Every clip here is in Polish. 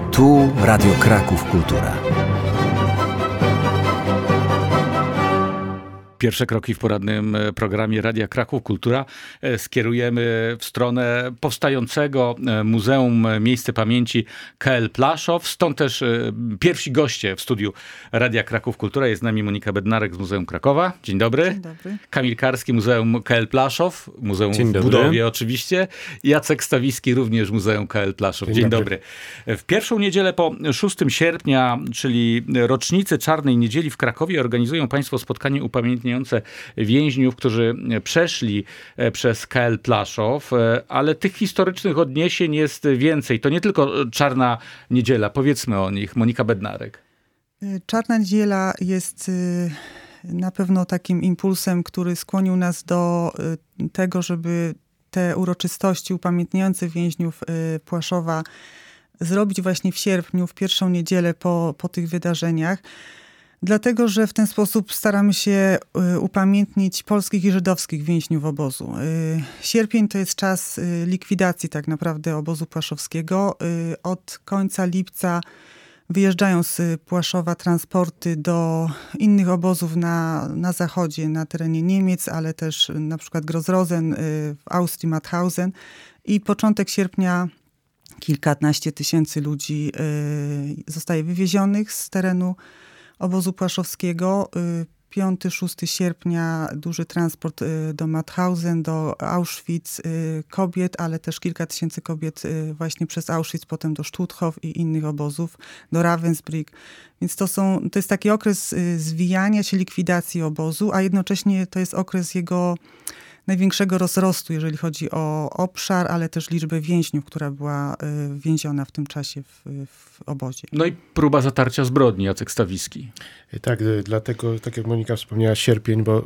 Tu Radio Kraków Kultura. Pierwsze kroki w poradnym programie Radia Kraków Kultura skierujemy w stronę powstającego Muzeum Miejsce Pamięci KL Plaszow. Stąd też pierwsi goście w studiu Radia Kraków Kultura. Jest z nami Monika Bednarek z Muzeum Krakowa. Dzień dobry. Dzień dobry. Kamil Karski, Muzeum KL Plaszow. Muzeum w budowie oczywiście. Jacek Stawiski, również Muzeum KL Plaszow. Dzień dobry. W pierwszą niedzielę po 6 sierpnia, czyli rocznicy Czarnej Niedzieli w Krakowie, organizują Państwo spotkanie upamiętniające więźniów, którzy przeszli przez KL Plaszow, ale tych historycznych odniesień jest więcej. To nie tylko Czarna Niedziela. Powiedzmy o nich. Monika Bednarek. Czarna Niedziela jest na pewno takim impulsem, który skłonił nas do tego, żeby te uroczystości upamiętniające więźniów Płaszowa zrobić właśnie w sierpniu, w pierwszą niedzielę po tych wydarzeniach. Dlatego, że w ten sposób staramy się upamiętnić polskich i żydowskich więźniów obozu. Sierpień to jest czas likwidacji tak naprawdę obozu płaszowskiego. Od końca lipca wyjeżdżają z Płaszowa transporty do innych obozów na zachodzie, na terenie Niemiec, ale też na przykład Grossrosen, w Austrii Mauthausen. I początek sierpnia kilkanaście tysięcy ludzi zostaje wywiezionych z terenu obozu płaszowskiego. 5-6 sierpnia duży transport do Mauthausen, do Auschwitz kobiet, ale też kilka tysięcy kobiet właśnie przez Auschwitz, potem do Stutthof i innych obozów, do Ravensbrück. Więc to jest taki okres zwijania się, likwidacji obozu, a jednocześnie to jest okres jego największego rozrostu, jeżeli chodzi o obszar, ale też liczbę więźniów, która była więziona w tym czasie w obozie. No i próba zatarcia zbrodni, Jacek Stawiski. Tak, dlatego, tak jak Monika wspomniała, sierpień, bo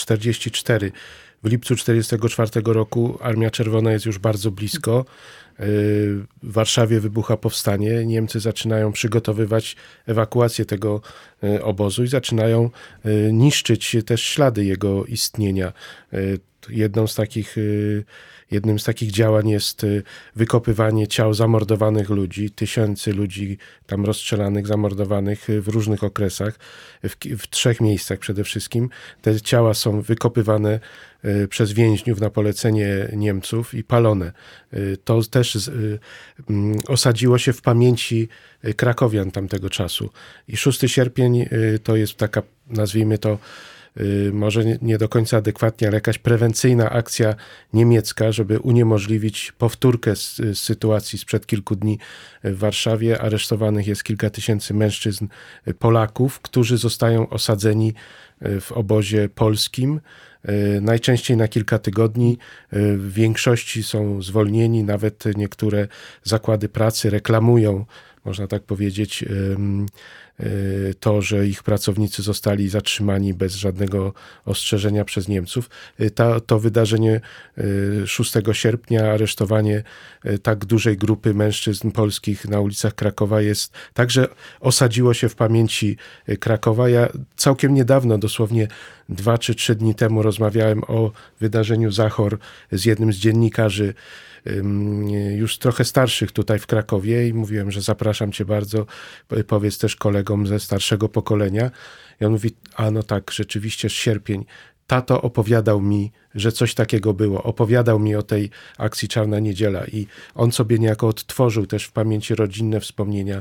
44. W lipcu 44 roku Armia Czerwona jest już bardzo blisko. W Warszawie wybucha powstanie. Niemcy zaczynają przygotowywać ewakuację tego obozu i zaczynają niszczyć też ślady jego istnienia. Jednym z takich działań jest wykopywanie ciał zamordowanych ludzi, tysięcy ludzi tam rozstrzelanych, zamordowanych w różnych okresach, w 3 miejscach przede wszystkim. Te ciała są wykopywane przez więźniów na polecenie Niemców i palone. To też osadziło się w pamięci krakowian tamtego czasu. I 6 sierpień to jest taka, nazwijmy to, może nie do końca adekwatnie, ale jakaś prewencyjna akcja niemiecka, żeby uniemożliwić powtórkę z sytuacji sprzed kilku dni w Warszawie. Aresztowanych jest kilka tysięcy mężczyzn Polaków, którzy zostają osadzeni w obozie polskim. Najczęściej na kilka tygodni. W większości są zwolnieni, nawet niektóre zakłady pracy reklamują, można tak powiedzieć, to, że ich pracownicy zostali zatrzymani bez żadnego ostrzeżenia przez Niemców. To wydarzenie 6 sierpnia, aresztowanie tak dużej grupy mężczyzn polskich na ulicach Krakowa także osadziło się w pamięci Krakowa. Ja całkiem niedawno, dosłownie 2 czy 3 dni temu rozmawiałem o wydarzeniu Zachor z jednym z dziennikarzy już trochę starszych tutaj w Krakowie i mówiłem, że zapraszam cię bardzo, powiedz też kolegom ze starszego pokolenia. I on mówi, a no tak, rzeczywiście sierpień. Tato opowiadał mi, że coś takiego było. Opowiadał mi o tej akcji Czarna Niedziela i on sobie niejako odtworzył też w pamięci rodzinne wspomnienia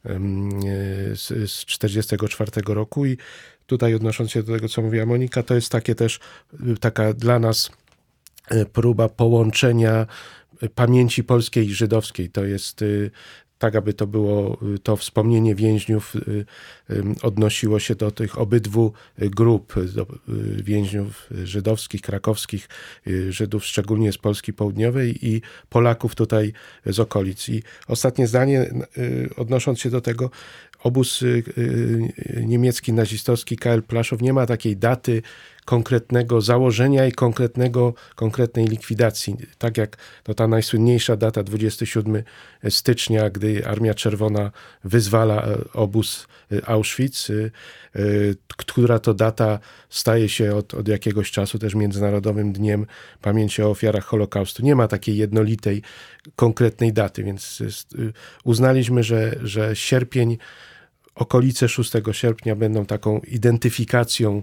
z 44 roku i tutaj odnosząc się do tego, co mówiła Monika, to jest takie też taka dla nas próba połączenia pamięci polskiej i żydowskiej. To jest tak, aby to było, to wspomnienie więźniów odnosiło się do tych obydwu grup, do więźniów żydowskich, krakowskich, Żydów szczególnie z Polski Południowej i Polaków tutaj z okolic. I ostatnie zdanie, odnosząc się do tego, obóz niemiecki nazistowski KL Plaszow nie ma takiej daty konkretnego założenia i konkretnej likwidacji. Tak jak ta najsłynniejsza data 27 stycznia, gdy Armia Czerwona wyzwala obóz Auschwitz, która to data staje się od jakiegoś czasu też Międzynarodowym Dniem Pamięci o Ofiarach Holokaustu. Nie ma takiej jednolitej, konkretnej daty, więc uznaliśmy, że sierpień, okolice 6 sierpnia będą taką identyfikacją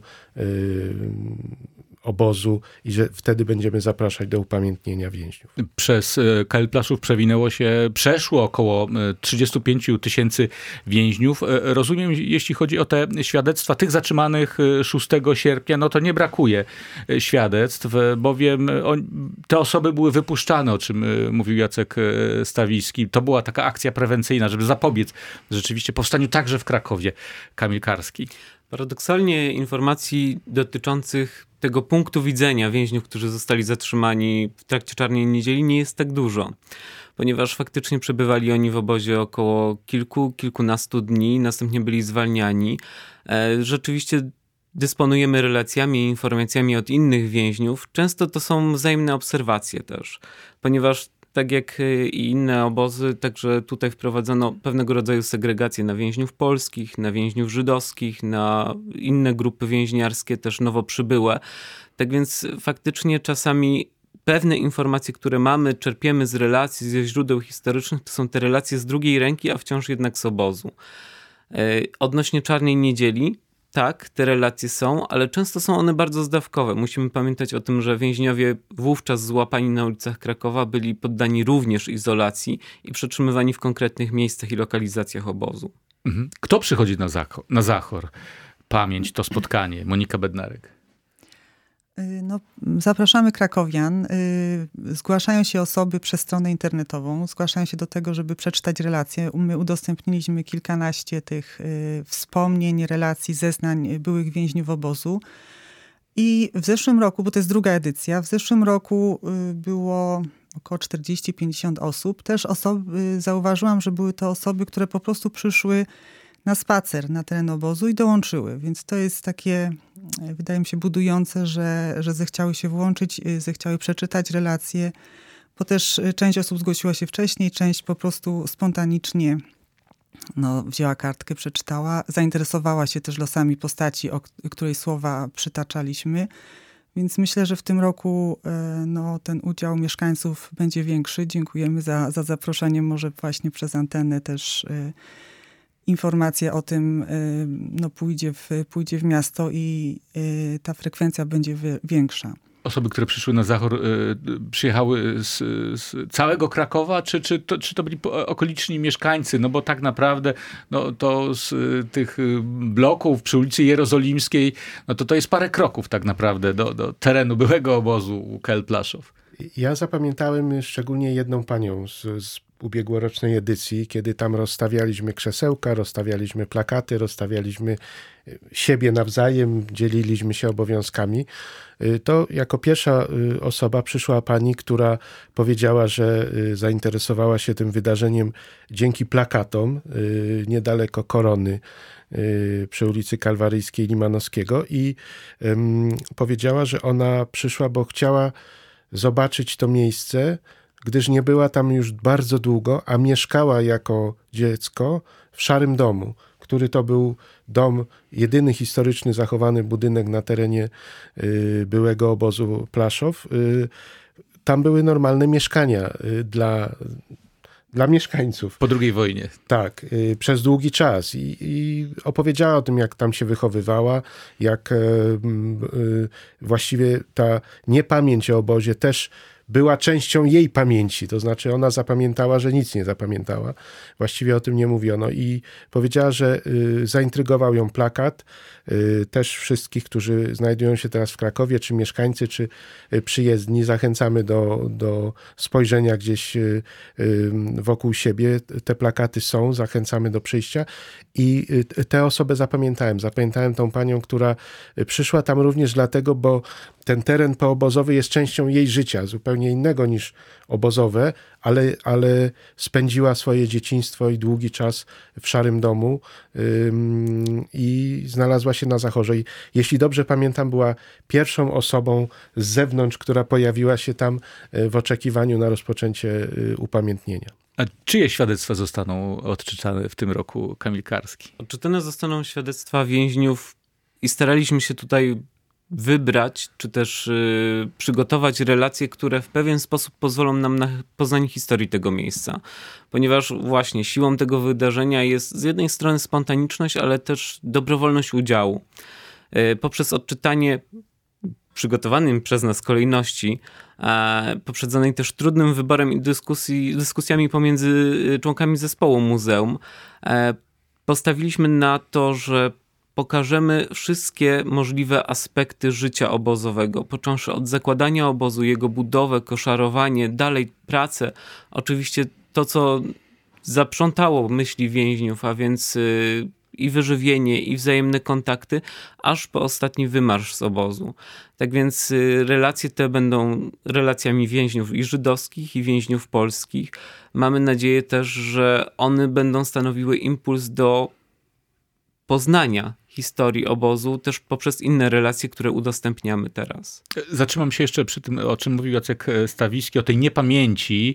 obozu i że wtedy będziemy zapraszać do upamiętnienia więźniów. Przez KL Plaszów przeszło około 35 000 więźniów. Rozumiem, jeśli chodzi o te świadectwa tych zatrzymanych 6 sierpnia, no to nie brakuje świadectw, bowiem te osoby były wypuszczane, o czym mówił Jacek Stawiński. To była taka akcja prewencyjna, żeby zapobiec rzeczywiście powstaniu także w Krakowie. Kamil Karski. Paradoksalnie informacji dotyczących tego punktu widzenia więźniów, którzy zostali zatrzymani w trakcie Czarnej Niedzieli, nie jest tak dużo, ponieważ faktycznie przebywali oni w obozie około kilkunastu dni, następnie byli zwalniani. Rzeczywiście dysponujemy relacjami i informacjami od innych więźniów. Często to są wzajemne obserwacje też, ponieważ tak jak i inne obozy, także tutaj wprowadzono pewnego rodzaju segregację na więźniów polskich, na więźniów żydowskich, na inne grupy więźniarskie, też nowo przybyłe. Tak więc faktycznie czasami pewne informacje, które mamy, czerpiemy z relacji, ze źródeł historycznych, to są te relacje z drugiej ręki, a wciąż jednak z obozu. Odnośnie Czarnej Niedzieli, tak, te relacje są, ale często są one bardzo zdawkowe. Musimy pamiętać o tym, że więźniowie wówczas złapani na ulicach Krakowa byli poddani również izolacji i przetrzymywani w konkretnych miejscach i lokalizacjach obozu. Kto przychodzi na Zachor? Pamięć, to spotkanie. Monika Bednarek. No, zapraszamy krakowian. Zgłaszają się osoby przez stronę internetową. Zgłaszają się do tego, żeby przeczytać relacje. My udostępniliśmy kilkanaście tych wspomnień, relacji, zeznań byłych więźniów obozu. I w zeszłym roku, bo to jest druga edycja, w zeszłym roku było około 40-50 osób. Też zauważyłam, że były to osoby, które po prostu przyszły na spacer na teren obozu i dołączyły. Więc to jest takie, wydaje mi się, budujące, że zechciały się włączyć, zechciały przeczytać relacje, bo też część osób zgłosiła się wcześniej, część po prostu spontanicznie wzięła kartkę, przeczytała, zainteresowała się też losami postaci, o której słowa przytaczaliśmy. Więc myślę, że w tym roku ten udział mieszkańców będzie większy. Dziękujemy za zaproszenie, może właśnie przez antenę też informacja o tym pójdzie w miasto i ta frekwencja będzie większa. Osoby, które przyszły na Zachor, przyjechały z całego Krakowa, czy to byli okoliczni mieszkańcy? No bo tak naprawdę to z tych bloków przy ulicy Jerozolimskiej, to jest parę kroków tak naprawdę do terenu byłego obozu KL Plaszów. Ja zapamiętałem szczególnie jedną panią z ubiegłorocznej edycji, kiedy tam rozstawialiśmy krzesełka, rozstawialiśmy plakaty, rozstawialiśmy siebie nawzajem, dzieliliśmy się obowiązkami. To jako pierwsza osoba przyszła pani, która powiedziała, że zainteresowała się tym wydarzeniem dzięki plakatom niedaleko Korony przy ulicy Kalwaryjskiej Limanowskiego i powiedziała, że ona przyszła, bo chciała zobaczyć to miejsce, gdyż nie była tam już bardzo długo, a mieszkała jako dziecko w Szarym Domu, który to był dom, jedyny historyczny zachowany budynek na terenie byłego obozu Plaszów. Tam były normalne mieszkania dla mieszkańców. Po II wojnie. Tak, przez długi czas. I opowiedziała o tym, jak tam się wychowywała, jak właściwie ta niepamięć o obozie też była częścią jej pamięci, to znaczy ona zapamiętała, że nic nie zapamiętała. Właściwie o tym nie mówiono i powiedziała, że zaintrygował ją plakat. Też wszystkich, którzy znajdują się teraz w Krakowie, czy mieszkańcy, czy przyjezdni, zachęcamy do spojrzenia gdzieś wokół siebie. Te plakaty są, zachęcamy do przyjścia i tę osobę zapamiętałem. Zapamiętałem tą panią, która przyszła tam również dlatego, bo ten teren poobozowy jest częścią jej życia, zupełnie zupełnie innego niż obozowe, ale spędziła swoje dzieciństwo i długi czas w Szarym Domu i znalazła się na Zachorze. I jeśli dobrze pamiętam, była pierwszą osobą z zewnątrz, która pojawiła się tam w oczekiwaniu na rozpoczęcie upamiętnienia. A czyje świadectwa zostaną odczytane w tym roku, Kamil Karski? Odczytane zostaną świadectwa więźniów i staraliśmy się tutaj wybrać, czy też przygotować relacje, które w pewien sposób pozwolą nam na poznanie historii tego miejsca. Ponieważ właśnie siłą tego wydarzenia jest z jednej strony spontaniczność, ale też dobrowolność udziału. Poprzez odczytanie przygotowanym przez nas kolejności, poprzedzonej też trudnym wyborem i dyskusjami pomiędzy członkami zespołu muzeum, postawiliśmy na to, że pokażemy wszystkie możliwe aspekty życia obozowego, począwszy od zakładania obozu, jego budowę, koszarowanie, dalej pracę, oczywiście to, co zaprzątało myśli więźniów, a więc i wyżywienie, i wzajemne kontakty, aż po ostatni wymarsz z obozu. Tak więc relacje te będą relacjami więźniów i żydowskich, i więźniów polskich. Mamy nadzieję też, że one będą stanowiły impuls do poznania historii obozu, też poprzez inne relacje, które udostępniamy teraz. Zatrzymam się jeszcze przy tym, o czym mówił Jacek Stawiski, o tej niepamięci.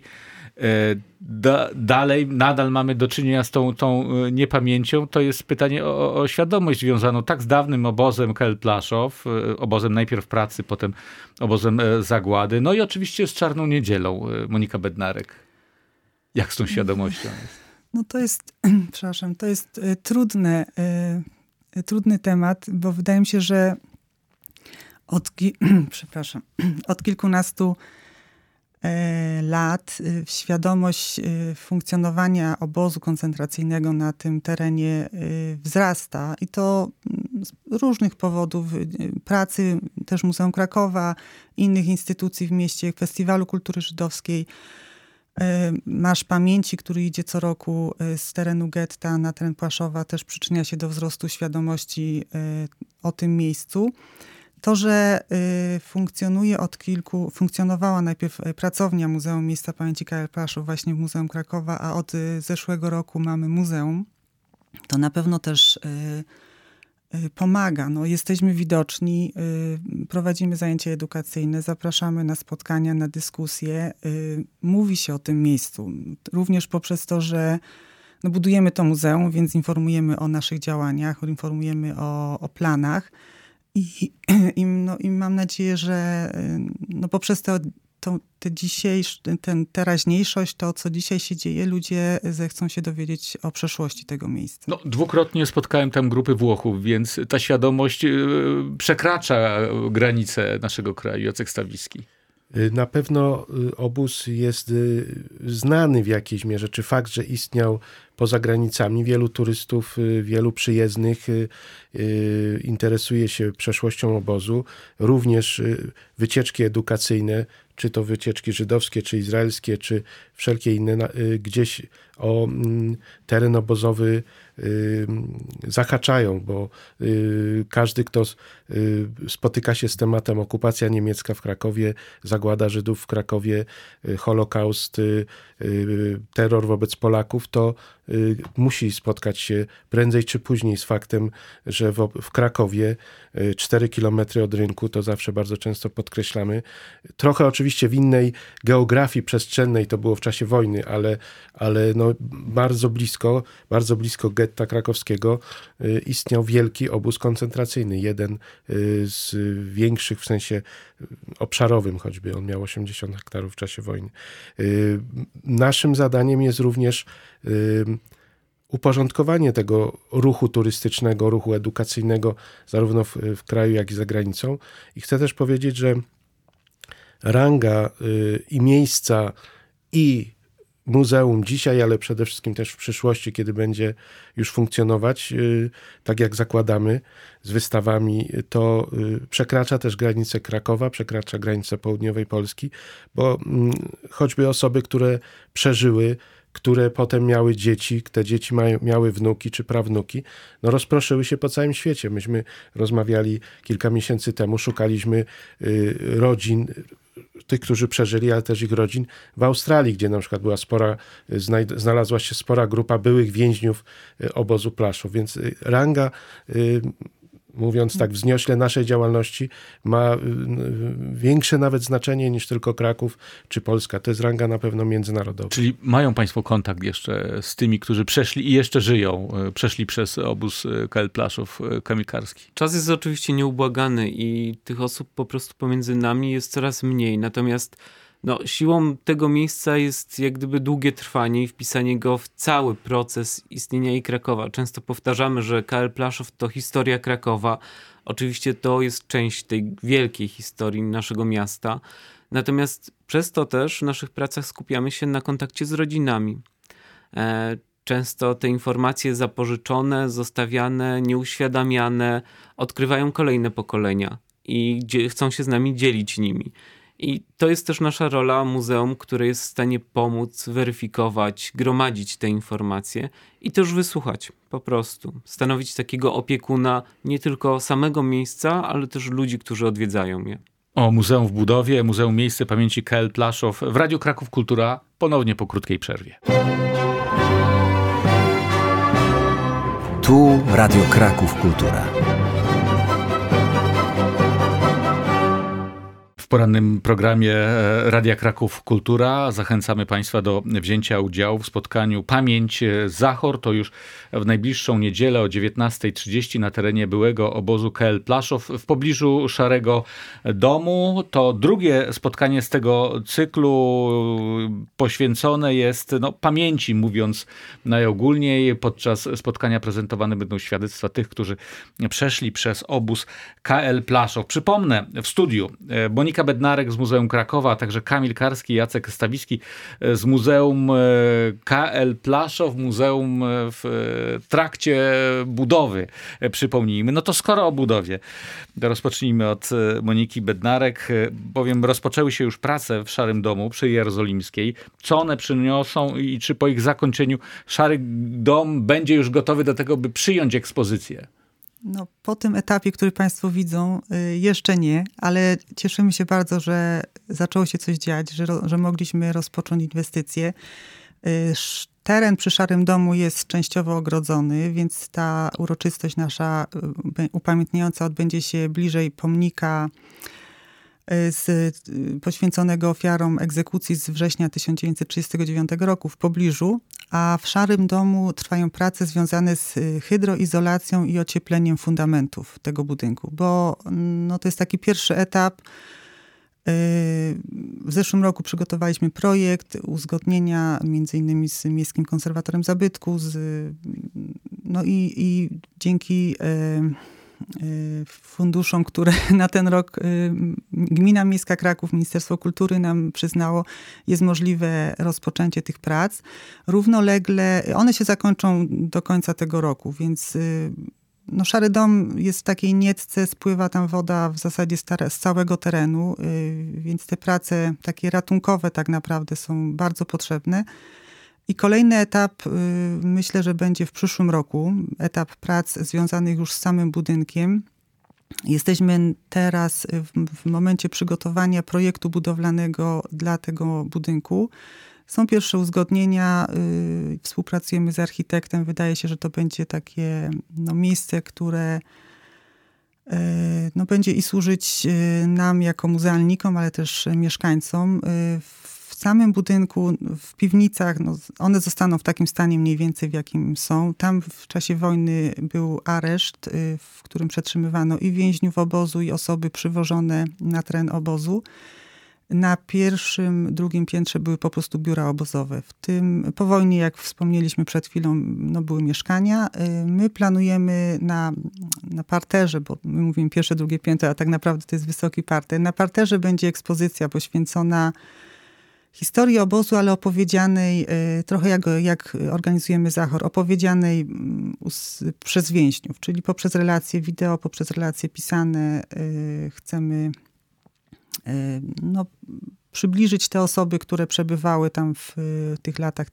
Dalej, nadal mamy do czynienia z tą niepamięcią. To jest pytanie o świadomość związaną tak z dawnym obozem KL Plaszow, obozem najpierw pracy, potem obozem zagłady, no i oczywiście z Czarną Niedzielą. Monika Bednarek. Jak z tą świadomością jest? No to jest, przepraszam, to jest trudny temat, bo wydaje mi się, że od kilkunastu lat świadomość funkcjonowania obozu koncentracyjnego na tym terenie wzrasta i to z różnych powodów, pracy też Muzeum Krakowa, innych instytucji w mieście, Festiwalu Kultury Żydowskiej, Marsz Pamięci, który idzie co roku z terenu getta na teren Płaszowa, też przyczynia się do wzrostu świadomości o tym miejscu. To, że funkcjonowała najpierw pracownia Muzeum Miejsca Pamięci KL Płaszów właśnie w Muzeum Krakowa, a od zeszłego roku mamy muzeum, to na pewno też pomaga. No, jesteśmy widoczni, prowadzimy zajęcia edukacyjne, zapraszamy na spotkania, na dyskusje. Mówi się o tym miejscu. Również poprzez to, że budujemy to muzeum, więc informujemy o naszych działaniach, informujemy o planach. I mam nadzieję, że poprzez teraźniejszość, to co dzisiaj się dzieje, ludzie zechcą się dowiedzieć o przeszłości tego miejsca. No, dwukrotnie spotkałem tam grupy Włochów, więc ta świadomość przekracza granice naszego kraju. Jacek Stawiski. Na pewno obóz jest znany w jakiejś mierze, czy fakt, że istniał poza granicami. Wielu turystów, wielu przyjezdnych interesuje się przeszłością obozu. Również wycieczki edukacyjne, czy to wycieczki żydowskie, czy izraelskie, czy wszelkie inne, gdzieś o teren obozowy zahaczają, bo każdy, kto spotyka się z tematem okupacja niemiecka w Krakowie, zagłada Żydów w Krakowie, Holokaust, terror wobec Polaków, to musi spotkać się prędzej czy później z faktem, że w Krakowie 4 kilometry od rynku, to zawsze bardzo często podkreślamy, trochę oczywiście w innej geografii przestrzennej, to było w czasie wojny, ale bardzo blisko getta krakowskiego istniał wielki obóz koncentracyjny, jeden z większych w sensie obszarowym choćby, on miał 80 hektarów w czasie wojny. Naszym zadaniem jest również uporządkowanie tego ruchu turystycznego, ruchu edukacyjnego, zarówno w kraju, jak i za granicą. I chcę też powiedzieć, że ranga i miejsca i muzeum dzisiaj, ale przede wszystkim też w przyszłości, kiedy będzie już funkcjonować, tak jak zakładamy, z wystawami, to przekracza też granicę Krakowa, przekracza granicę południowej Polski, bo choćby osoby, które przeżyły które potem miały dzieci, te dzieci miały wnuki czy prawnuki, no rozproszyły się po całym świecie. Myśmy rozmawiali kilka miesięcy temu, szukaliśmy rodzin, tych, którzy przeżyli, ale też ich rodzin w Australii, gdzie na przykład znalazła się spora grupa byłych więźniów obozu Plaszów, więc ranga, mówiąc tak wzniośle, naszej działalności ma większe nawet znaczenie niż tylko Kraków czy Polska. To jest ranga na pewno międzynarodowa. Czyli mają państwo kontakt jeszcze z tymi, którzy przeszli i jeszcze żyją, przeszli przez obóz KL Plaszów Kamilkarski? Czas jest oczywiście nieubłagany i tych osób po prostu pomiędzy nami jest coraz mniej. Natomiast siłą tego miejsca jest jak gdyby długie trwanie i wpisanie go w cały proces istnienia i Krakowa. Często powtarzamy, że KL Plaszów to historia Krakowa. Oczywiście to jest część tej wielkiej historii naszego miasta. Natomiast przez to też w naszych pracach skupiamy się na kontakcie z rodzinami. Często te informacje zapożyczone, zostawiane, nieuświadamiane odkrywają kolejne pokolenia i chcą się z nami dzielić nimi. I to jest też nasza rola muzeum, które jest w stanie pomóc, weryfikować, gromadzić te informacje i też wysłuchać po prostu. Stanowić takiego opiekuna nie tylko samego miejsca, ale też ludzi, którzy odwiedzają je. O Muzeum w budowie, Muzeum Miejsce Pamięci KL Plaszów w Radiu Kraków Kultura ponownie po krótkiej przerwie. Tu Radio Kraków Kultura. W porannym programie Radia Kraków Kultura zachęcamy państwa do wzięcia udziału w spotkaniu Pamięć Zachor. To już w najbliższą niedzielę o 19:30 na terenie byłego obozu KL Plaszów w pobliżu Szarego Domu. To drugie spotkanie z tego cyklu poświęcone jest pamięci, mówiąc najogólniej. Podczas spotkania prezentowane będą świadectwa tych, którzy przeszli przez obóz KL Plaszów. Przypomnę, w studiu Monika Bednarek z Muzeum Krakowa, a także Kamil Karski, Jacek Stawicki z Muzeum KL Plaszów, muzeum w trakcie budowy, przypomnijmy. To skoro o budowie, to rozpocznijmy od Moniki Bednarek, bowiem rozpoczęły się już prace w Szarym Domu przy Jerozolimskiej. Co one przyniosą i czy po ich zakończeniu Szary Dom będzie już gotowy do tego, by przyjąć ekspozycję? Po tym etapie, który państwo widzą, jeszcze nie, ale cieszymy się bardzo, że zaczęło się coś dziać, że mogliśmy rozpocząć inwestycje. Teren przy Szarym Domu jest częściowo ogrodzony, więc ta uroczystość nasza upamiętniająca odbędzie się bliżej pomnika poświęconego ofiarom egzekucji z września 1939 roku w pobliżu, a w Szarym Domu trwają prace związane z hydroizolacją i ociepleniem fundamentów tego budynku, bo to jest taki pierwszy etap. W zeszłym roku przygotowaliśmy projekt uzgodnienia między innymi z Miejskim Konserwatorem Zabytku i dzięki funduszom, które na ten rok Gmina Miejska Kraków, Ministerstwo Kultury nam przyznało, jest możliwe rozpoczęcie tych prac. Równolegle one się zakończą do końca tego roku, więc Szary Dom jest w takiej nietce, spływa tam woda w zasadzie z całego terenu, więc te prace takie ratunkowe tak naprawdę są bardzo potrzebne. I kolejny etap, myślę, że będzie w przyszłym roku, etap prac związanych już z samym budynkiem. Jesteśmy teraz w momencie przygotowania projektu budowlanego dla tego budynku. Są pierwsze uzgodnienia, współpracujemy z architektem. Wydaje się, że to będzie takie miejsce, które będzie i służyć nam jako muzealnikom, ale też mieszkańcom. W samym budynku, w piwnicach, one zostaną w takim stanie mniej więcej, w jakim są. Tam w czasie wojny był areszt, w którym przetrzymywano i więźniów obozu, i osoby przywożone na teren obozu. Na pierwszym, drugim piętrze były po prostu biura obozowe. W tym po wojnie, jak wspomnieliśmy przed chwilą, były mieszkania. My planujemy na parterze, bo my mówimy pierwsze, drugie piętro, a tak naprawdę to jest wysoki parter. Na parterze będzie ekspozycja poświęcona historii obozu, ale opowiedzianej trochę jak organizujemy Zachor, opowiedzianej przez więźniów, czyli poprzez relacje wideo, poprzez relacje pisane chcemy przybliżyć te osoby, które przebywały tam w tych latach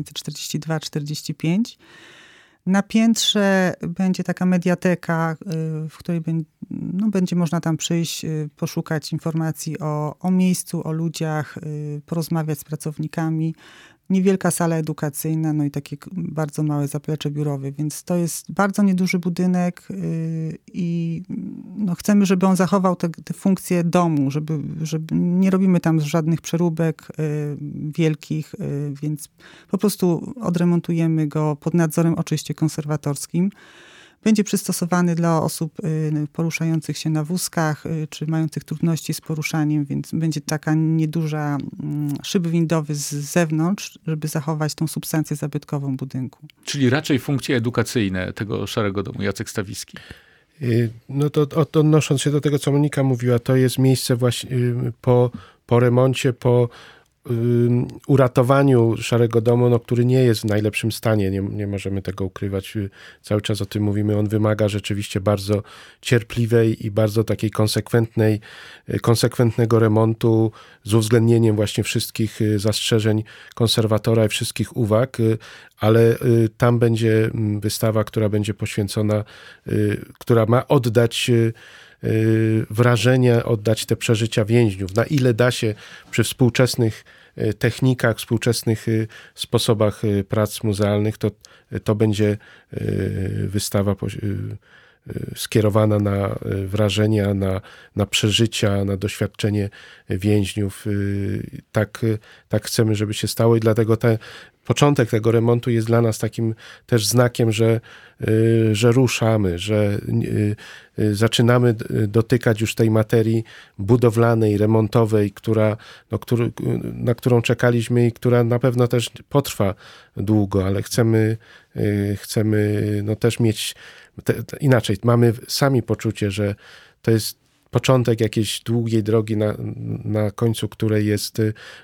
1942-45. Na piętrze będzie taka mediateka, w której będzie można tam przyjść, poszukać informacji o miejscu, o ludziach, porozmawiać z pracownikami. Niewielka sala edukacyjna, no i takie bardzo małe zaplecze biurowe, więc to jest bardzo nieduży budynek i chcemy, żeby on zachował te funkcje domu, żeby nie robimy tam żadnych przeróbek wielkich, więc po prostu odremontujemy go pod nadzorem oczywiście konserwatorskim. Będzie przystosowany dla osób poruszających się na wózkach, czy mających trudności z poruszaniem, więc będzie taka nieduża szyb windowy z zewnątrz, żeby zachować tą substancję zabytkową budynku. Czyli raczej funkcje edukacyjne tego Szarego Domu. Jacek Stawiski. No to odnosząc się do tego, co Monika mówiła, to jest miejsce właśnie po remoncie, po uratowaniu Szarego Domu, który nie jest w najlepszym stanie, nie możemy tego ukrywać, cały czas o tym mówimy, on wymaga rzeczywiście bardzo cierpliwej i bardzo takiej konsekwentnego remontu z uwzględnieniem właśnie wszystkich zastrzeżeń konserwatora i wszystkich uwag, ale tam będzie wystawa, która będzie poświęcona, która ma oddać wrażenia, oddać te przeżycia więźniów. Na ile da się przy współczesnych technikach, współczesnych sposobach prac muzealnych, to będzie wystawa skierowana na wrażenia, na przeżycia, na doświadczenie więźniów. Tak chcemy, żeby się stało i dlatego początek tego remontu jest dla nas takim też znakiem, że ruszamy, że zaczynamy dotykać już tej materii budowlanej, remontowej, na którą czekaliśmy i która na pewno też potrwa długo, ale chcemy też mieć inaczej. Mamy sami poczucie, że to jest początek jakiejś długiej drogi, na końcu której jest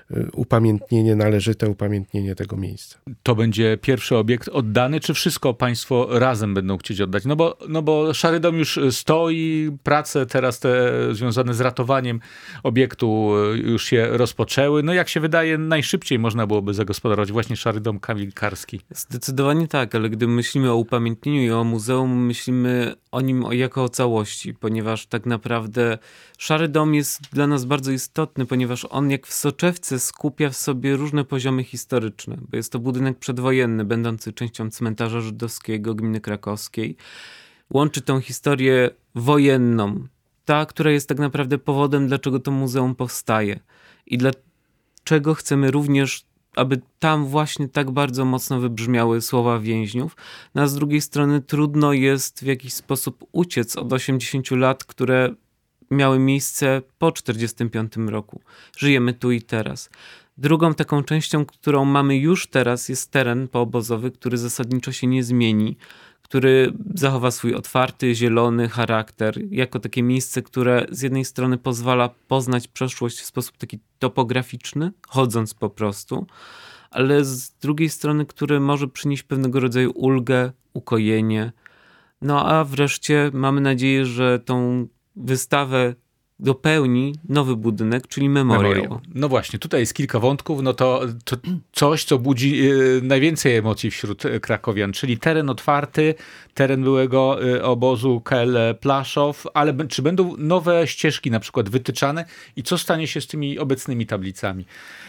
należyte upamiętnienie tego miejsca. To będzie pierwszy obiekt oddany, czy wszystko państwo razem będą chcieć oddać? No bo Szary Dom już stoi, prace teraz te związane z ratowaniem obiektu już się rozpoczęły. No jak się wydaje, najszybciej można byłoby zagospodarować właśnie Szary Dom Kamilkarski. Zdecydowanie tak, ale gdy myślimy o upamiętnieniu i o muzeum, myślimy o nim jako o całości, ponieważ tak naprawdę Szary Dom jest dla nas bardzo istotny, ponieważ on jak w soczewce skupia w sobie różne poziomy historyczne, bo jest to budynek przedwojenny, będący częścią cmentarza żydowskiego gminy krakowskiej. Łączy tą historię wojenną, ta, która jest tak naprawdę powodem, dlaczego to muzeum powstaje i dlaczego chcemy również, aby tam właśnie tak bardzo mocno wybrzmiały słowa więźniów. No a z drugiej strony trudno jest w jakiś sposób uciec od 80 lat, które miały miejsce po 1945 roku. Żyjemy tu i teraz. Drugą taką częścią, którą mamy już teraz, jest teren poobozowy, który zasadniczo się nie zmieni, który zachowa swój otwarty, zielony charakter, jako takie miejsce, które z jednej strony pozwala poznać przeszłość w sposób taki topograficzny, chodząc po prostu, ale z drugiej strony, które może przynieść pewnego rodzaju ulgę, ukojenie. No a wreszcie mamy nadzieję, że tą wystawę dopełni nowy budynek, czyli memoriał. No właśnie, tutaj jest kilka wątków, no to coś, co budzi najwięcej emocji wśród krakowian, czyli teren otwarty, teren byłego obozu KL Plaszow, ale czy będą nowe ścieżki na przykład wytyczane i co stanie się z tymi obecnymi tablicami?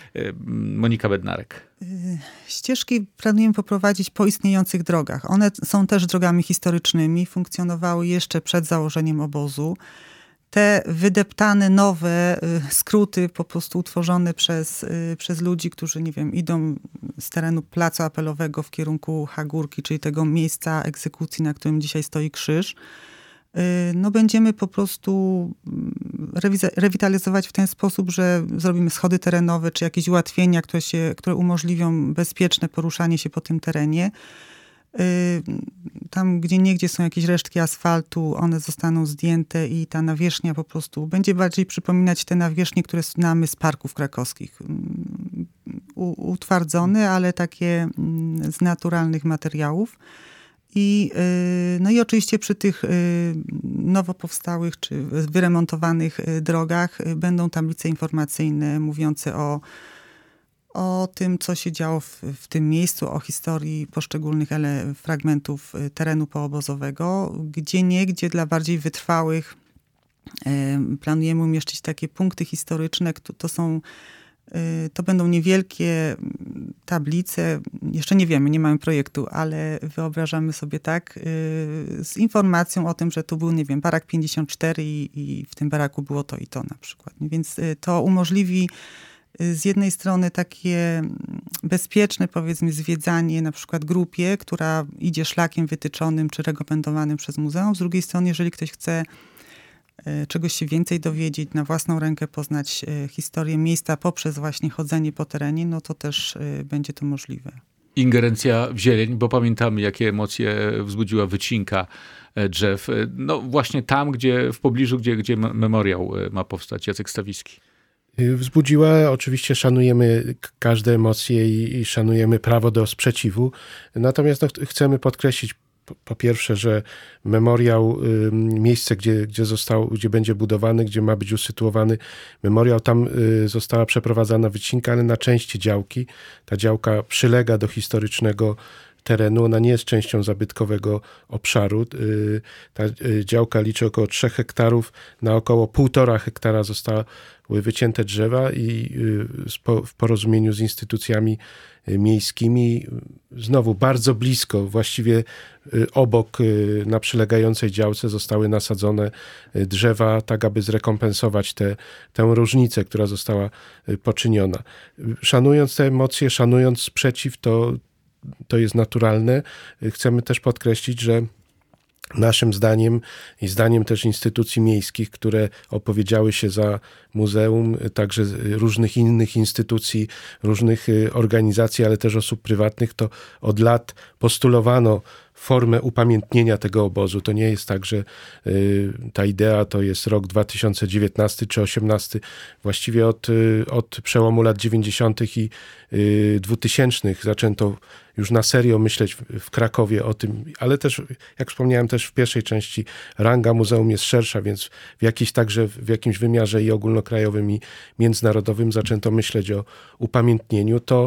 Monika Bednarek. Ścieżki planujemy poprowadzić po istniejących drogach. One są też drogami historycznymi, funkcjonowały jeszcze przed założeniem obozu. Te wydeptane nowe skróty po prostu utworzone przez ludzi, którzy, nie wiem, idą z terenu placu apelowego w kierunku Hagórki, czyli tego miejsca egzekucji, na którym dzisiaj stoi krzyż. No będziemy po prostu rewitalizować w ten sposób, że zrobimy schody terenowe, czy jakieś ułatwienia, które umożliwią bezpieczne poruszanie się po tym terenie. Tam, gdzie niegdzie są jakieś resztki asfaltu, one zostaną zdjęte i ta nawierzchnia po prostu będzie bardziej przypominać te nawierzchnie, które znamy z parków krakowskich. Utwardzone, ale takie z naturalnych materiałów. No i oczywiście przy tych nowo powstałych czy wyremontowanych drogach będą tablice informacyjne mówiące o tym, co się działo w tym miejscu, o historii poszczególnych fragmentów terenu poobozowego. Gdzieniegdzie dla bardziej wytrwałych planujemy umieścić takie punkty historyczne, to będą niewielkie tablice, jeszcze nie wiemy, nie mamy projektu, ale wyobrażamy sobie tak, z informacją o tym, że tu był, nie wiem, barak 54 i w tym baraku było to i to na przykład. Więc to umożliwi z jednej strony takie bezpieczne, powiedzmy, zwiedzanie na przykład grupie, która idzie szlakiem wytyczonym czy rekomendowanym przez muzeum. Z drugiej strony, jeżeli ktoś chce czegoś się więcej dowiedzieć, na własną rękę poznać historię miejsca poprzez właśnie chodzenie po terenie, no to też będzie to możliwe. Ingerencja w zieleń, bo pamiętamy, jakie emocje wzbudziła wycinka drzew. No właśnie tam, w pobliżu, gdzie memoriał ma powstać, Jacek Stawiski. Wzbudziła, oczywiście szanujemy każde emocje i szanujemy prawo do sprzeciwu, natomiast chcemy podkreślić po pierwsze, że memoriał, miejsce, gdzie będzie budowany, gdzie ma być usytuowany memoriał, tam została przeprowadzana wycinka, ale na części działki. Ta działka przylega do historycznego terenu, ona nie jest częścią zabytkowego obszaru. Ta działka liczy około 3 hektarów, na około 1,5 hektara zostały wycięte drzewa i w porozumieniu z instytucjami miejskimi, znowu bardzo blisko, właściwie obok, na przylegającej działce zostały nasadzone drzewa, tak aby zrekompensować tę różnicę, która została poczyniona. Szanując te emocje, szanując sprzeciw, to jest naturalne. Chcemy też podkreślić, że naszym zdaniem i zdaniem też instytucji miejskich, które opowiedziały się za muzeum, także różnych innych instytucji, różnych organizacji, ale też osób prywatnych, to od lat postulowano formę upamiętnienia tego obozu. To nie jest tak, że ta idea to jest rok 2019 czy 2018. Właściwie od przełomu lat 90. i 2000 zaczęto już na serio myśleć w Krakowie o tym, ale też, jak wspomniałem też w pierwszej części, ranga muzeum jest szersza, więc w jakimś wymiarze i ogólnokrajowym, i międzynarodowym zaczęto myśleć o upamiętnieniu. To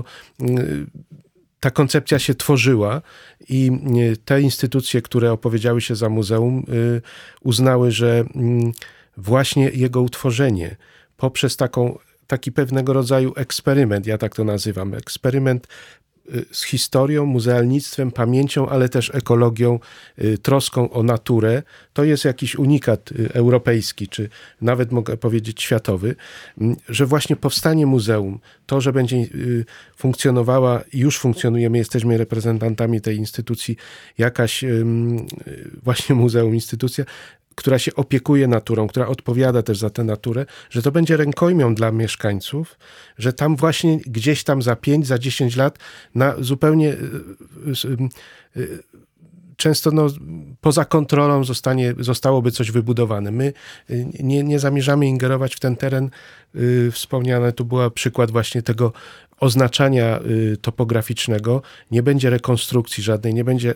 ta koncepcja się tworzyła i te instytucje, które opowiedziały się za muzeum, uznały, że właśnie jego utworzenie poprzez taki pewnego rodzaju eksperyment, ja tak to nazywam, eksperyment z historią, muzealnictwem, pamięcią, ale też ekologią, troską o naturę. To jest jakiś unikat europejski, czy nawet mogę powiedzieć światowy, że właśnie powstanie muzeum, to, że będzie funkcjonowała, już funkcjonujemy, jesteśmy reprezentantami tej instytucji, jakaś właśnie muzeum, instytucja, która się opiekuje naturą, która odpowiada też za tę naturę, że to będzie rękojmią dla mieszkańców, że tam właśnie gdzieś tam za 5, za 10 lat zupełnie często poza kontrolą zostałoby coś wybudowane. My nie zamierzamy ingerować w ten teren. Wspomniane tu był przykład właśnie tego oznaczania topograficznego. Nie będzie rekonstrukcji żadnej, nie będzie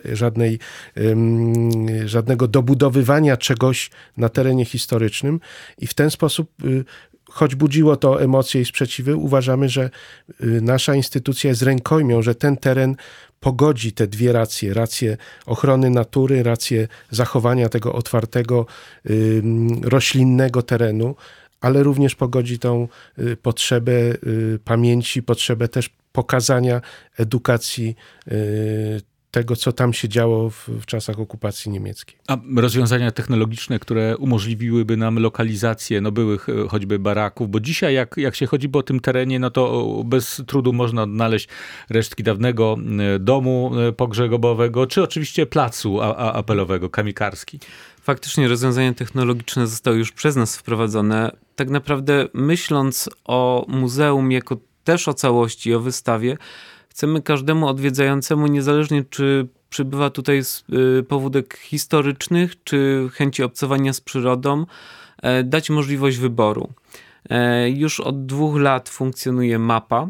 żadnego dobudowywania czegoś na terenie historycznym i w ten sposób, choć budziło to emocje i sprzeciwy, uważamy, że nasza instytucja jest rękojmią, że ten teren pogodzi te dwie racje ochrony natury, rację zachowania tego otwartego, roślinnego terenu, ale również pogodzi tą potrzebę pamięci, potrzebę też pokazania, edukacji tego, co tam się działo w czasach okupacji niemieckiej. A rozwiązania technologiczne, które umożliwiłyby nam lokalizację byłych choćby baraków, bo dzisiaj jak się chodzi po tym terenie, no to bez trudu można odnaleźć resztki dawnego domu pogrzebowego, czy oczywiście placu apelowego, Kamikarski. Faktycznie rozwiązania technologiczne zostały już przez nas wprowadzone. Tak naprawdę myśląc o muzeum jako też o całości, o wystawie, chcemy każdemu odwiedzającemu, niezależnie czy przybywa tutaj z powódek historycznych, czy chęci obcowania z przyrodą, dać możliwość wyboru. Już od 2 lat funkcjonuje mapa,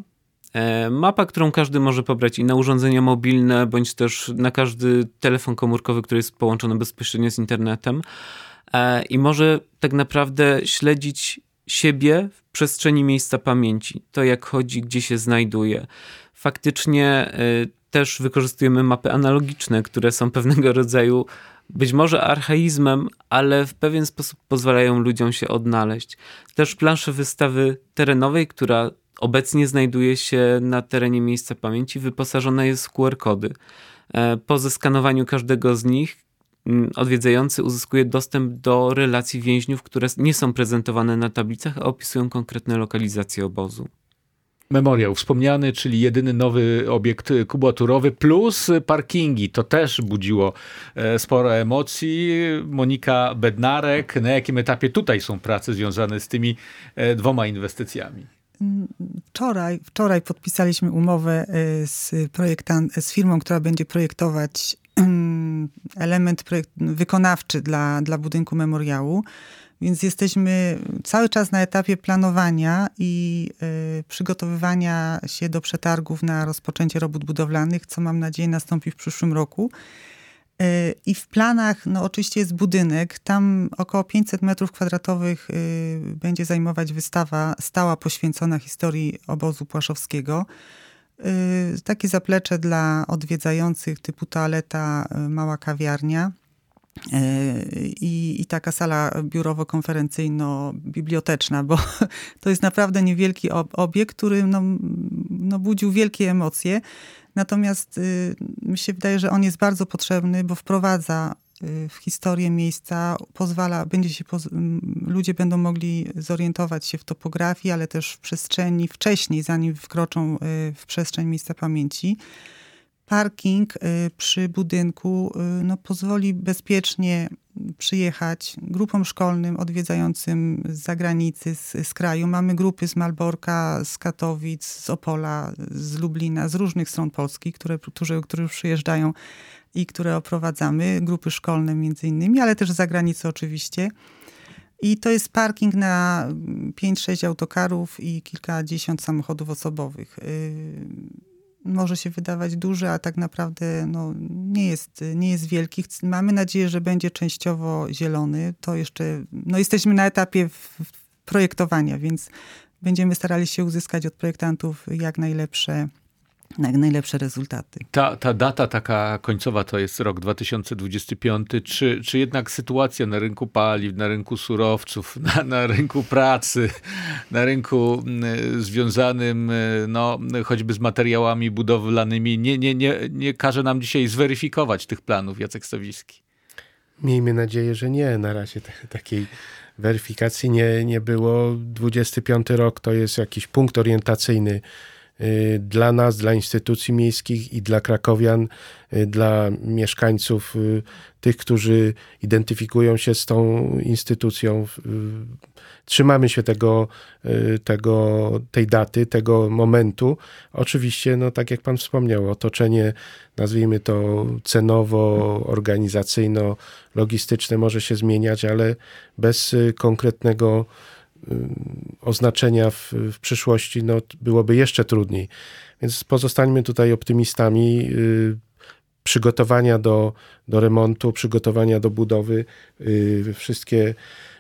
Mapa, którą każdy może pobrać i na urządzenia mobilne, bądź też na każdy telefon komórkowy, który jest połączony bezpośrednio z internetem. I może tak naprawdę śledzić siebie w przestrzeni miejsca pamięci. To jak chodzi, gdzie się znajduje. Faktycznie też wykorzystujemy mapy analogiczne, które są pewnego rodzaju być może archaizmem, ale w pewien sposób pozwalają ludziom się odnaleźć. Też plansze wystawy terenowej, która obecnie znajduje się na terenie miejsca pamięci, wyposażona jest w QR-kody. Po zeskanowaniu każdego z nich odwiedzający uzyskuje dostęp do relacji więźniów, które nie są prezentowane na tablicach, a opisują konkretne lokalizacje obozu. Memoriał wspomniany, czyli jedyny nowy obiekt kubaturowy plus parkingi. To też budziło sporo emocji. Monika Bednarek, na jakim etapie tutaj są prace związane z tymi 2 inwestycjami? Wczoraj podpisaliśmy umowę z firmą, która będzie projektować element wykonawczy dla budynku memoriału. Więc jesteśmy cały czas na etapie planowania i przygotowywania się do przetargów na rozpoczęcie robót budowlanych, co mam nadzieję nastąpi w przyszłym roku. I w planach oczywiście jest budynek. Tam około 500 m2 będzie zajmować wystawa stała poświęcona historii obozu płaszowskiego. Takie zaplecze dla odwiedzających typu toaleta, mała kawiarnia. I taka sala biurowo-konferencyjno-biblioteczna, bo to jest naprawdę niewielki obiekt, który budził wielkie emocje. Natomiast mi się wydaje, że on jest bardzo potrzebny, bo wprowadza w historię miejsca, ludzie będą mogli zorientować się w topografii, ale też w przestrzeni wcześniej, zanim wkroczą w przestrzeń miejsca pamięci. Parking przy budynku pozwoli bezpiecznie przyjechać grupom szkolnym odwiedzającym z zagranicy, z kraju. Mamy grupy z Malborka, z Katowic, z Opola, z Lublina, z różnych stron Polski, którzy przyjeżdżają i które oprowadzamy. Grupy szkolne między innymi, ale też z zagranicy oczywiście. I to jest parking na 5-6 autokarów i kilkadziesiąt samochodów osobowych. Może się wydawać duży, a tak naprawdę nie jest wielki. Mamy nadzieję, że będzie częściowo zielony. To jeszcze, jesteśmy na etapie projektowania, więc będziemy starali się uzyskać od projektantów jak najlepsze rezultaty. Ta data taka końcowa to jest rok 2025. Czy jednak sytuacja na rynku paliw, na rynku surowców, na rynku pracy, na rynku związanym choćby z materiałami budowlanymi nie każe nam dzisiaj zweryfikować tych planów, Jacek Stawiski? Miejmy nadzieję, że nie. Na razie takiej weryfikacji nie było. 25 rok to jest jakiś punkt orientacyjny dla nas, dla instytucji miejskich i dla krakowian, dla mieszkańców, tych, którzy identyfikują się z tą instytucją. Trzymamy się tej daty, tego momentu. Oczywiście, tak jak pan wspomniał, otoczenie, nazwijmy to cenowo, organizacyjno, logistyczne może się zmieniać, ale bez konkretnego oznaczenia w przyszłości byłoby jeszcze trudniej. Więc pozostańmy tutaj optymistami. Przygotowania do remontu, przygotowania do budowy, wszystkie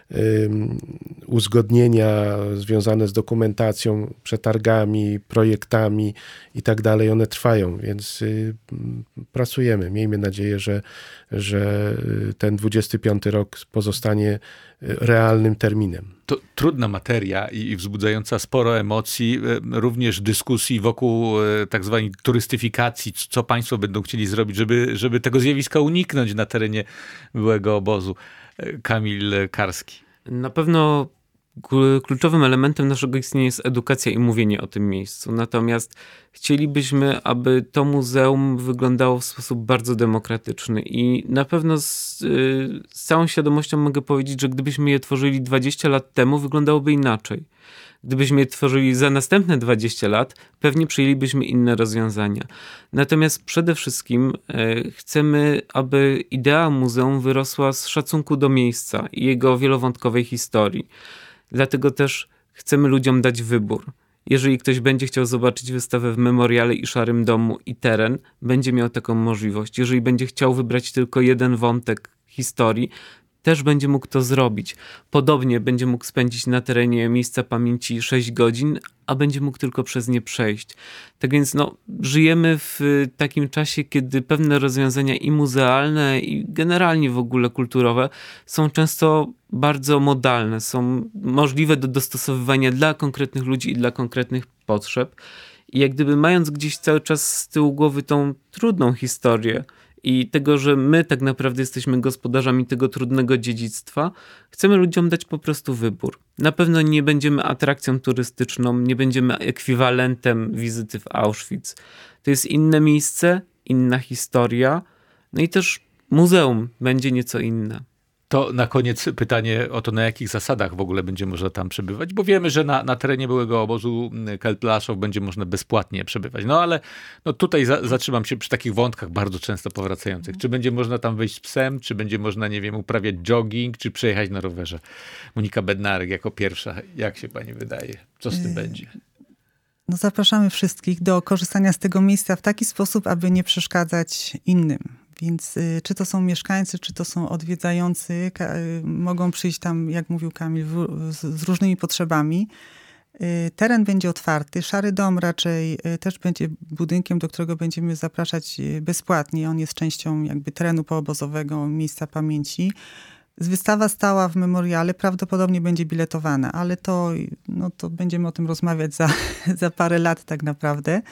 uzgodnienia związane z dokumentacją, przetargami, projektami i tak dalej, one trwają, więc pracujemy. Miejmy nadzieję, że ten 25 rok pozostanie realnym terminem. To trudna materia i wzbudzająca sporo emocji, również dyskusji wokół tak zwanej turystyfikacji, co państwo będą chcieli zrobić, żeby tego zjawiska uniknąć na terenie byłego obozu. Kamil Karski. Na pewno kluczowym elementem naszego istnienia jest edukacja i mówienie o tym miejscu. Natomiast chcielibyśmy, aby to muzeum wyglądało w sposób bardzo demokratyczny i na pewno z całą świadomością mogę powiedzieć, że gdybyśmy je tworzyli 20 lat temu, wyglądałoby inaczej. Gdybyśmy je tworzyli za następne 20 lat, pewnie przyjęlibyśmy inne rozwiązania. Natomiast przede wszystkim chcemy, aby idea muzeum wyrosła z szacunku do miejsca i jego wielowątkowej historii. Dlatego też chcemy ludziom dać wybór. jeżeli ktoś będzie chciał zobaczyć wystawę w Memoriale i Szarym Domu i teren, będzie miał taką możliwość. Jeżeli będzie chciał wybrać tylko jeden wątek historii, też będzie mógł to zrobić. Podobnie będzie mógł spędzić na terenie miejsca pamięci 6 godzin, a będzie mógł tylko przez nie przejść. Tak więc żyjemy w takim czasie, kiedy pewne rozwiązania i muzealne, i generalnie w ogóle kulturowe są często bardzo modalne, są możliwe do dostosowywania dla konkretnych ludzi i dla konkretnych potrzeb. I jak gdyby mając gdzieś cały czas z tyłu głowy tą trudną historię, i tego, że my tak naprawdę jesteśmy gospodarzami tego trudnego dziedzictwa, chcemy ludziom dać po prostu wybór. Na pewno nie będziemy atrakcją turystyczną, nie będziemy ekwiwalentem wizyty w Auschwitz. To jest inne miejsce, inna historia, no i też muzeum będzie nieco inne. To na koniec pytanie o to, na jakich zasadach w ogóle będzie można tam przebywać, bo wiemy, że na terenie byłego obozu Keldplaszów będzie można bezpłatnie przebywać. No ale tutaj zatrzymam się przy takich wątkach bardzo często powracających. Czy będzie można tam wyjść z psem, czy będzie można, nie wiem, uprawiać jogging, czy przejechać na rowerze? Monika Bednarek jako pierwsza. Jak się pani wydaje? Co z tym będzie? Zapraszamy wszystkich do korzystania z tego miejsca w taki sposób, aby nie przeszkadzać innym. Więc czy to są mieszkańcy, czy to są odwiedzający, mogą przyjść tam, jak mówił Kamil, z różnymi potrzebami. Teren będzie otwarty. Szary Dom raczej też będzie budynkiem, do którego będziemy zapraszać bezpłatnie. On jest częścią jakby terenu poobozowego, miejsca pamięci. Wystawa stała w Memoriale prawdopodobnie będzie biletowana, ale to będziemy o tym rozmawiać za parę lat tak naprawdę.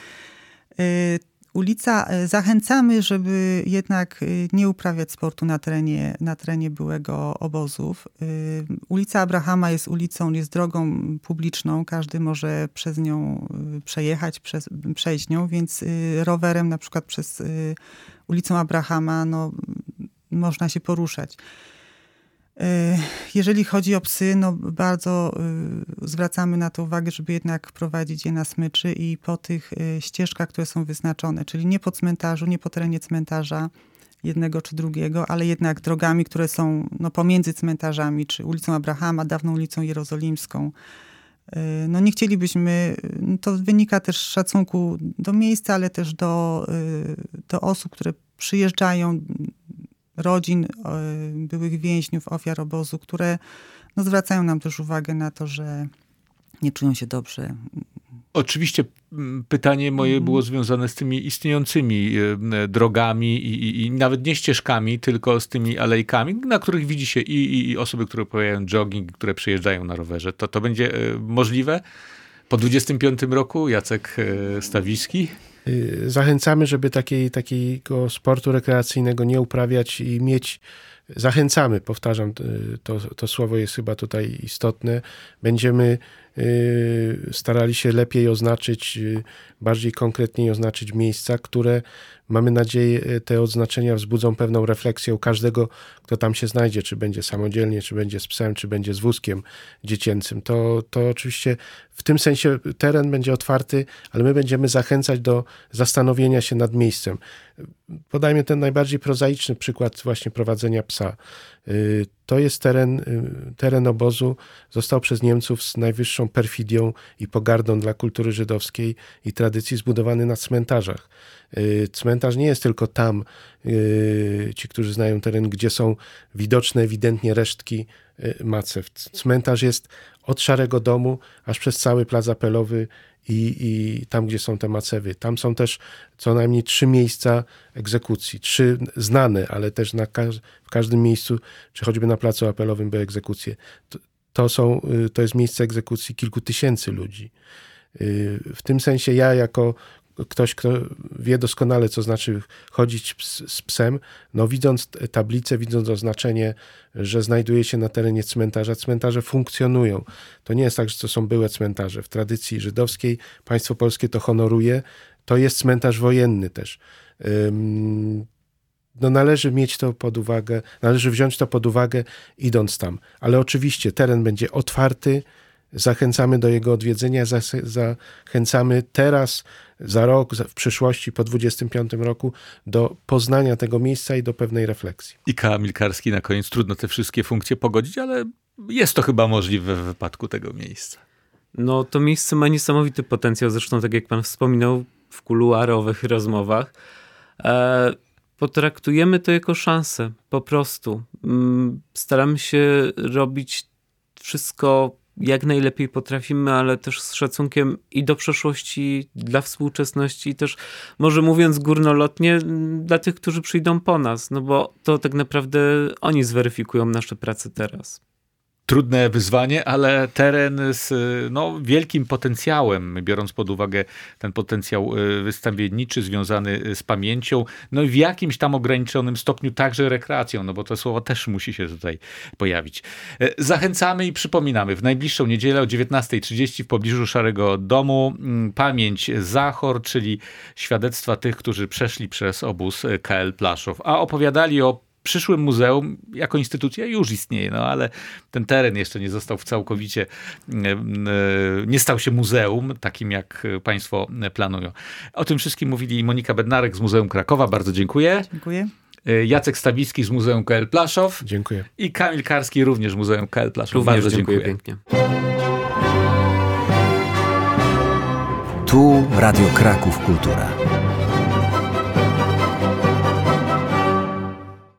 Zachęcamy, żeby jednak nie uprawiać sportu na terenie byłego obozów. Ulica Abrahama jest drogą publiczną, każdy może przez nią przejechać, przejść nią, więc rowerem na przykład przez ulicą Abrahama można się poruszać. Jeżeli chodzi o psy, bardzo zwracamy na to uwagę, żeby jednak prowadzić je na smyczy i po tych ścieżkach, które są wyznaczone, czyli nie po cmentarzu, nie po terenie cmentarza jednego czy drugiego, ale jednak drogami, które są pomiędzy cmentarzami, czy ulicą Abrahama, dawną ulicą Jerozolimską. Nie chcielibyśmy, to wynika też z szacunku do miejsca, ale też do osób, które przyjeżdżają, rodzin byłych więźniów, ofiar obozu, które zwracają nam też uwagę na to, że nie czują się dobrze. Oczywiście pytanie moje było związane z tymi istniejącymi drogami i nawet nie ścieżkami, tylko z tymi alejkami, na których widzi się i osoby, które uprawiają jogging, które przyjeżdżają na rowerze. To będzie możliwe po 25 roku? Jacek Stawiski? Zachęcamy, żeby takiego sportu rekreacyjnego nie uprawiać i mieć... Zachęcamy, powtarzam, to słowo jest chyba tutaj istotne. Będziemy starali się lepiej oznaczyć, bardziej konkretniej oznaczyć miejsca, które, mamy nadzieję, te oznaczenia wzbudzą pewną refleksję u każdego, kto tam się znajdzie, czy będzie samodzielnie, czy będzie z psem, czy będzie z wózkiem dziecięcym. To oczywiście w tym sensie teren będzie otwarty, ale my będziemy zachęcać do zastanowienia się nad miejscem. Podajmy ten najbardziej prozaiczny przykład właśnie prowadzenia psa. To jest teren obozu, został przez Niemców z najwyższą perfidią i pogardą dla kultury żydowskiej i tradycji zbudowany na cmentarzach. Cmentarz nie jest tylko tam, ci, którzy znają teren, gdzie są widoczne ewidentnie resztki macew. Cmentarz jest od Szarego Domu aż przez cały plac Apelowy i tam, gdzie są te macewy. Tam są też co najmniej 3 miejsca egzekucji. 3 znane, ale też w każdym miejscu, czy choćby na placu Apelowym były egzekucje. To jest miejsce egzekucji kilku tysięcy ludzi. W tym sensie ja jako ktoś, kto wie doskonale, co znaczy chodzić z psem, widząc tablicę, widząc oznaczenie, że znajduje się na terenie cmentarza, cmentarze funkcjonują. To nie jest tak, że to są byłe cmentarze. W tradycji żydowskiej państwo polskie to honoruje. To jest cmentarz wojenny też. Należy mieć to pod uwagę, należy wziąć to pod uwagę, idąc tam. Ale oczywiście teren będzie otwarty, zachęcamy do jego odwiedzenia, zachęcamy teraz, za rok, w przyszłości, po 25 roku, do poznania tego miejsca i do pewnej refleksji. I Kamil Karski na koniec. Trudno te wszystkie funkcje pogodzić, ale jest to chyba możliwe w wypadku tego miejsca. No to miejsce ma niesamowity potencjał, zresztą tak jak pan wspominał w kuluarowych rozmowach. Potraktujemy to jako szansę, po prostu. Staramy się robić wszystko jak najlepiej potrafimy, ale też z szacunkiem i do przeszłości, dla współczesności i też, może mówiąc górnolotnie, dla tych, którzy przyjdą po nas, no bo to tak naprawdę oni zweryfikują nasze prace teraz. Trudne wyzwanie, ale teren z wielkim potencjałem, biorąc pod uwagę ten potencjał wystawienniczy związany z pamięcią, no i w jakimś tam ograniczonym stopniu także rekreacją, no bo to słowo też musi się tutaj pojawić. Zachęcamy i przypominamy, w najbliższą niedzielę o 19:30 w pobliżu Szarego Domu pamięć Zachor, czyli świadectwa tych, którzy przeszli przez obóz KL Plaszów, a opowiadali o przyszłym muzeum jako instytucja już istnieje, no ale ten teren jeszcze nie został całkowicie, nie stał się muzeum, takim jak państwo planują. O tym wszystkim mówili Monika Bednarek z Muzeum Krakowa. Bardzo dziękuję. Dziękuję. Jacek Stawicki z Muzeum KL Plaszów. Dziękuję. I Kamil Karski również z Muzeum KL Plaszów. Również bardzo dziękuję pięknie. Tu Radio Kraków Kultura.